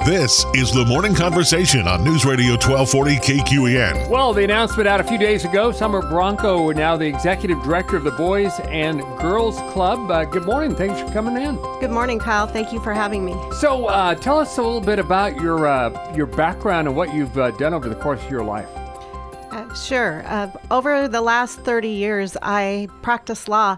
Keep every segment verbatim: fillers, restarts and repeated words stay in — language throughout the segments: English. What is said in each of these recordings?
This is the Morning Conversation on News Radio twelve forty K Q E N. Well, the announcement out a few days ago, Summer Bronco, now the executive director of the Boys and Girls Club. Uh, good morning. Thanks for coming in. Good morning, Kyle. Thank you for having me. So uh, tell us a little bit about your uh, your background and what you've uh, done over the course of your life. Uh, sure. Uh, over the last thirty years, I practiced law.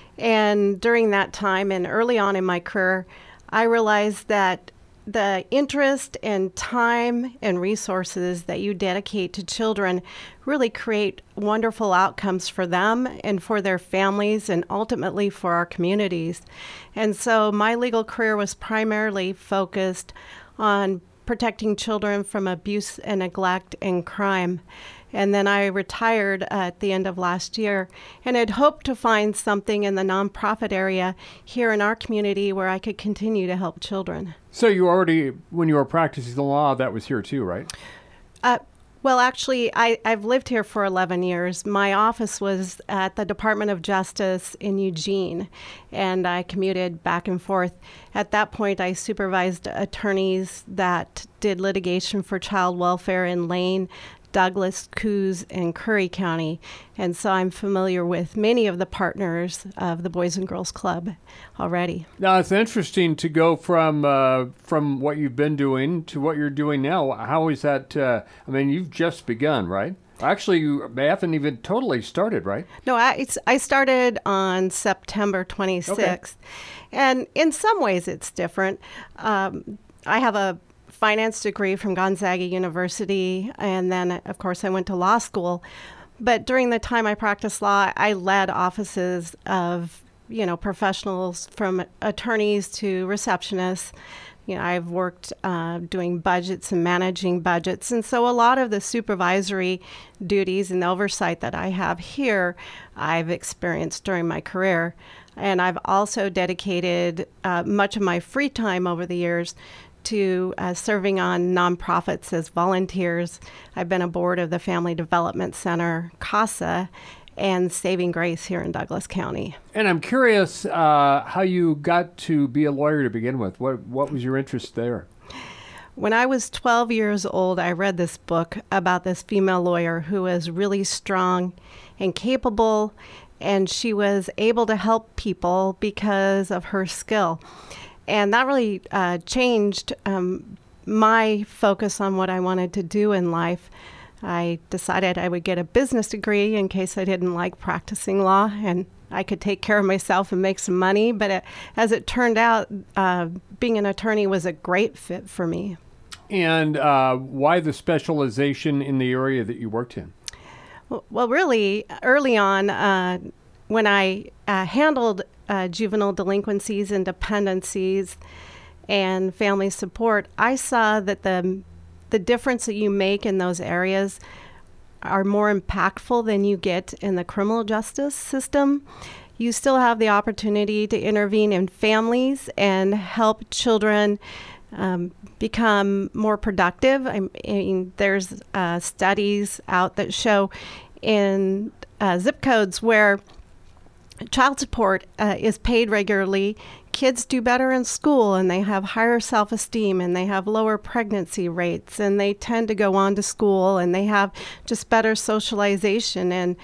And during that time and early on in my career, I realized that the interest and time and resources that you dedicate to children really create wonderful outcomes for them and for their families and ultimately for our communities. And so my legal career was primarily focused on protecting children from abuse and neglect and crime. And then I retired at the end of last year and had hoped to find something in the nonprofit area here in our community where I could continue to help children. So you already, when you were practicing the law, that was here too, right? Uh, well, actually, I, I've lived here for eleven years. My office was at the Department of Justice in Eugene, and I commuted back and forth. At that point, I supervised attorneys that did litigation for child welfare in Lane, Douglas, Coos, and Curry County. And so I'm familiar with many of the partners of the Boys and Girls Club already. Now, it's interesting to go from uh, from what you've been doing to what you're doing now. How is that? Uh, I mean, you've just begun, right? Actually, you haven't even totally started, right? No, I, it's, I started on September twenty-sixth. Okay. And in some ways, it's different. Um, I have a finance degree from Gonzaga University, and then, of course, I went to law school. But during the time I practiced law, I led offices of, you know, professionals from attorneys to receptionists. You know, I've worked uh, doing budgets and managing budgets. And so a lot of the supervisory duties and oversight that I have here, I've experienced during my career. And I've also dedicated uh, much of my free time over the years to uh, serving on nonprofits as volunteers. I've been aboard of the Family Development Center, CASA, and Saving Grace here in Douglas County. And I'm curious uh, how you got to be a lawyer to begin with. What what was your interest there? When I was twelve years old, I read this book about this female lawyer who was really strong and capable, and she was able to help people because of her skill. And that really uh, changed um, my focus on what I wanted to do in life. I decided I would get a business degree in case I didn't like practicing law, and I could take care of myself and make some money. But it, as it turned out, uh, being an attorney was a great fit for me. And uh, why the specialization in the area that you worked in? Well, well really, early on, uh, when I uh, handled uh, juvenile delinquencies and dependencies and family support, I saw that the the difference that you make in those areas are more impactful than you get in the criminal justice system. You still have the opportunity to intervene in families and help children um, become more productive. I mean, there's uh, studies out that show in uh, zip codes where child support uh, is paid regularly, kids do better in school, and they have higher self-esteem, and they have lower pregnancy rates, and they tend to go on to school, and they have just better socialization. And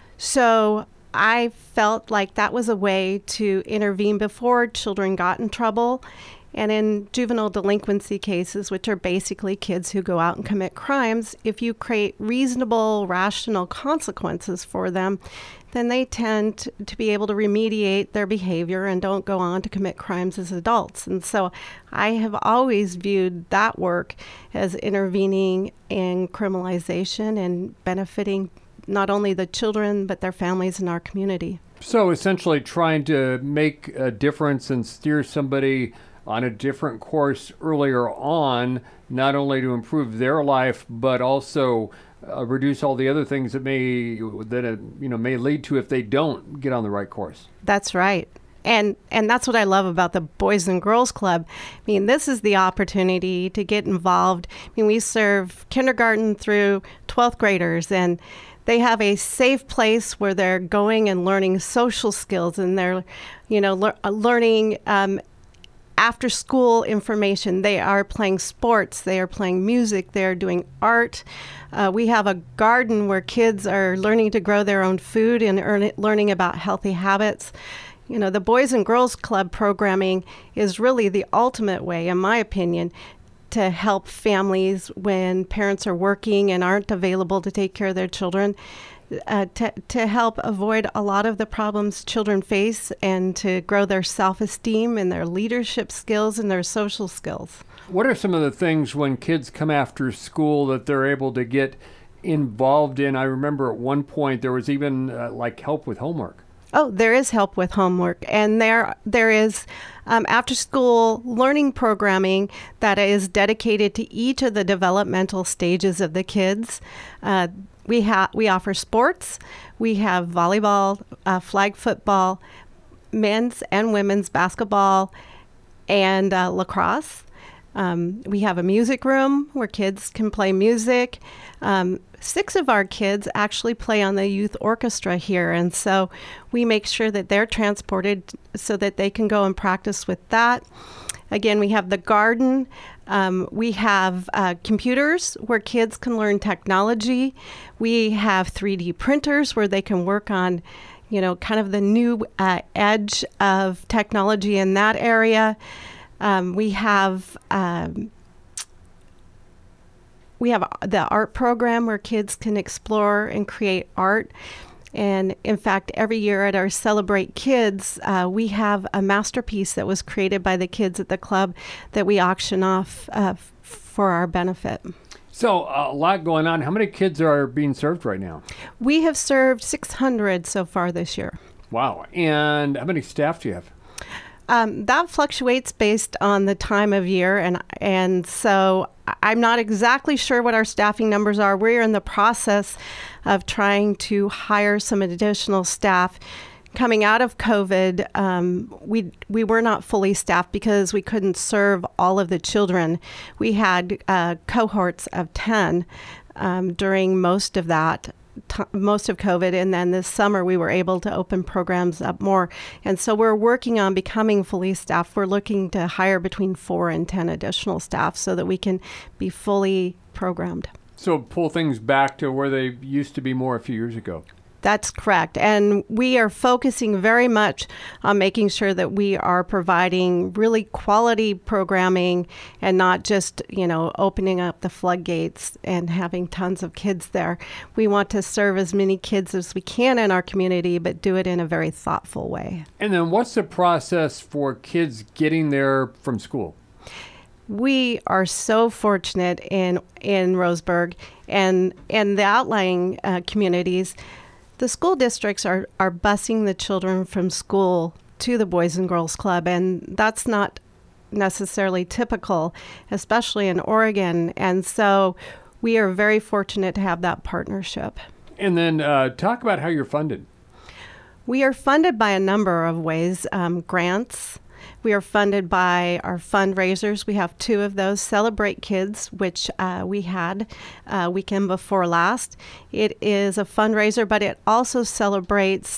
so I felt like that was a way to intervene before children got in trouble. And in juvenile delinquency cases, which are basically kids who go out and commit crimes, if you create reasonable, rational consequences for them, then they tend to be able to remediate their behavior and don't go on to commit crimes as adults. And so I have always viewed that work as intervening in criminalization and benefiting not only the children, but their families in our community. So essentially trying to make a difference and steer somebody on a different course earlier on, not only to improve their life, but also uh, reduce all the other things that may that it, you know may lead to if they don't get on the right course. That's right. And and that's what I love about the Boys and Girls Club. I mean, this is the opportunity to get involved. I mean, we serve kindergarten through twelfth graders, and they have a safe place where they're going and learning social skills, and they're, you know, le- learning um, after school information. They are playing sports, they are playing music, they are doing art. Uh, we have a garden where kids are learning to grow their own food and earn, learning about healthy habits. You know, the Boys and Girls Club programming is really the ultimate way, in my opinion, to help families when parents are working and aren't available to take care of their children, uh, to, to help avoid a lot of the problems children face and to grow their self-esteem and their leadership skills and their social skills. What are some of the things when kids come after school that they're able to get involved in? I remember at one point there was even uh, like help with homework. Oh, there is help with homework, and there there is um, after-school learning programming that is dedicated to each of the developmental stages of the kids. Uh, we have we offer sports. We have volleyball, uh, flag football, men's and women's basketball, and uh, lacrosse. Um, we have a music room where kids can play music. Um, six of our kids actually play on the youth orchestra here, and so we make sure that they're transported so that they can go and practice with that. Again, we have the garden. Um, we have uh, computers where kids can learn technology. We have three D printers where they can work on, you know, kind of the new uh, edge of technology in that area. Um, we have um, we have the art program where kids can explore and create art. And in fact, every year at our Celebrate Kids, uh, we have a masterpiece that was created by the kids at the club that we auction off uh, f- for our benefit. So a lot going on. How many kids are being served right now? We have served six hundred so far this year. Wow. And how many staff do you have? Um, that fluctuates based on the time of year, and and so I'm not exactly sure what our staffing numbers are. We're in the process of trying to hire some additional staff. Coming out of COVID, um, we we were not fully staffed because we couldn't serve all of the children. We had uh, cohorts of ten um, during most of that. T- most of COVID, and then this summer we were able to open programs up more. And so we're working on becoming fully staffed. We're looking to hire between four and ten additional staff so that we can be fully programmed. So pull things back to where they used to be more a few years ago. That's correct. And we are focusing very much on making sure that we are providing really quality programming and not just, you know, opening up the floodgates and having tons of kids there. We want to serve as many kids as we can in our community, but do it in a very thoughtful way. And then what's the process for kids getting there from school? We are so fortunate in in Roseburg and, and the outlying uh, communities. The school districts are, are busing the children from school to the Boys and Girls Club, and that's not necessarily typical, especially in Oregon. And so we are very fortunate to have that partnership. And then uh, talk about how you're funded. We are funded by a number of ways, um, grants. We are funded by our fundraisers. We have two of those, Celebrate Kids, which uh, we had uh, weekend before last. It is a fundraiser, but it also celebrates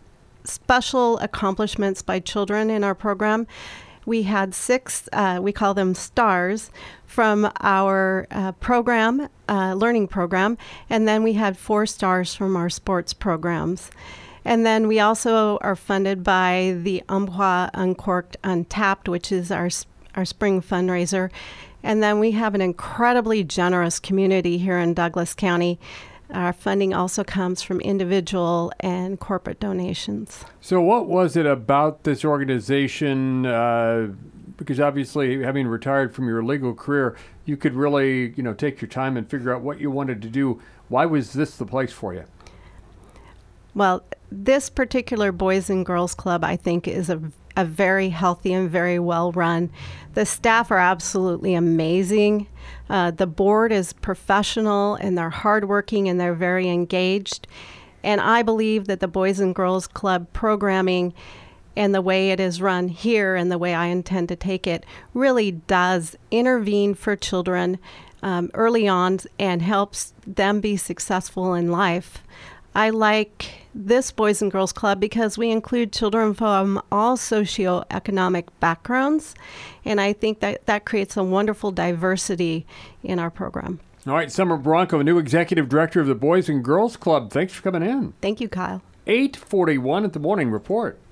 special accomplishments by children in our program. We had six, uh, we call them stars, from our uh, program, uh, learning program, and then we had four stars from our sports programs. And then we also are funded by the Umpqua Uncorked Untapped, which is our our spring fundraiser. And then we have an incredibly generous community here in Douglas County. Our funding also comes from individual and corporate donations. So what was it about this organization? Uh, because obviously, having retired from your legal career, you could really, you know, take your time and figure out what you wanted to do. Why was this the place for you? Well, this particular Boys and Girls Club, I think, is a, a very healthy and very well run. The staff are absolutely amazing. Uh, the board is professional and they're hardworking and they're very engaged. And I believe that the Boys and Girls Club programming and the way it is run here and the way I intend to take it really does intervene for children um, early on and helps them be successful in life. I like this Boys and Girls Club because we include children from all socioeconomic backgrounds, and I think that that creates a wonderful diversity in our program. All right, Summer Bronco, new executive director of the Boys and Girls Club. Thanks for coming in. Thank you, Kyle. eight forty-one at the Morning Report.